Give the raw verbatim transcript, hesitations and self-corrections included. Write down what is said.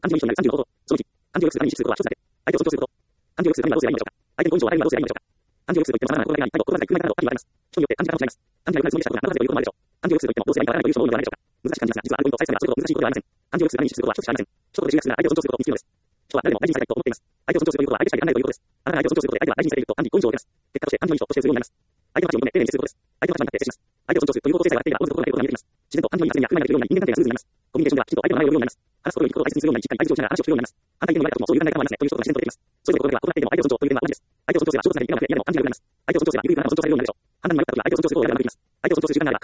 アンティの意図になるさんじゅうのこと。そのいち、アンティの X が何に資することは一つだけ。相手を尊重すること。アンティの X が何はどうすればいいのでしょうか。相手の根性は何はどうすればいいのでしょうか。アンティの X といっても様々な心がない、態度、心がない、空ないなどあります。人によってアンティが違います。アンティがなるつもりしたことがなぜということもあるでしょう。アンティの X といってもどうすればいいかわからないという人も多いのではないでしょうか。難しい感じですが、実はあるポイントを押さえつければそれほど難しいことではありません。アンティの X が何に資することは一つしかありません。一言で重要な相手を尊重することに尽きるのです。人は誰も大事にされたいと思っています。相手を尊重するということは相手しかいらないということです。あなたが相手を尊重することで相手は大事にされるとアンティ根性を得ます。結果としてアンティの意図としてするようになります。相手の価値を求め丁寧に接することです。相手の価値になって接します。相手を尊重するということを性がやっていれば、おのずと心が得ることが見えてきます。自然とアンティの今すでに役割になれているように人間関係がスムーズになります。コミュニケーションではきちんと相手の名前を呼ぶようになります。話すことよりことを大切にするようにしっかり相手をしながら話を聞くようになります。あなたが言われたこともそういう考え方もありますねという人が自然と出てきます。そういうことでは行っていても相手を尊重という点は同じです。相手を尊重すれば仕事されていなくて嫌でもアンティが生まれます。相手を尊重すれば優位からも尊重されるようになるでしょう。判断に迷った時は相手を尊重することを選ばなくています。相手を尊重する時間があれば